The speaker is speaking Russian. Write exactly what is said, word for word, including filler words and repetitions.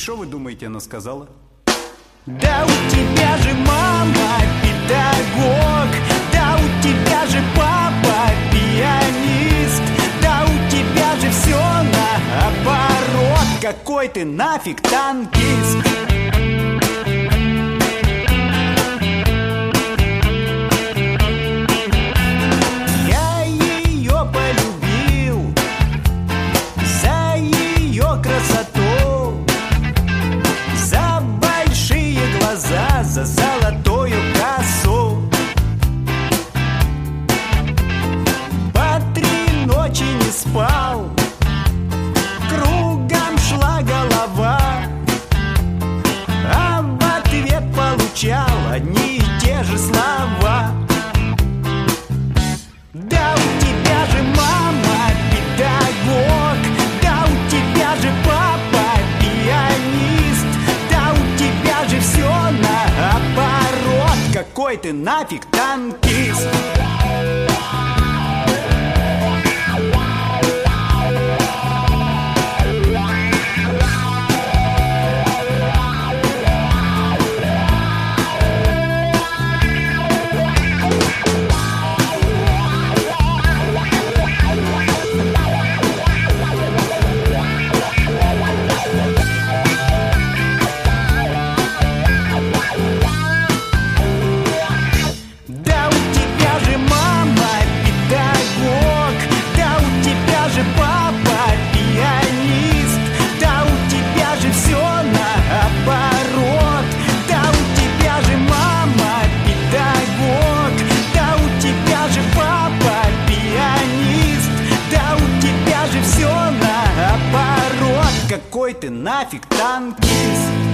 что вы думаете, она сказала? Да у тебя же мама педагог, да у тебя же папа пианист, да у тебя же все наоборот. Какой ты нафиг танкист? Я ее полюбил за ее красоту, за большие глаза, за золотую косу. По три ночи не спал, кругом шла голова, а в ответ получал одни и те же слова. Да у тебя же мама педагог, да у тебя же папа пианист, да у тебя же все наоборот. Какой ты нафиг танкист? Да у тебя же мама педагог, да у тебя же папа пианист, да у тебя же все наоборот. Да у тебя же мама педагог, да у тебя же папа пианист, да у тебя же все наоборот. Какой ты нафиг танкист?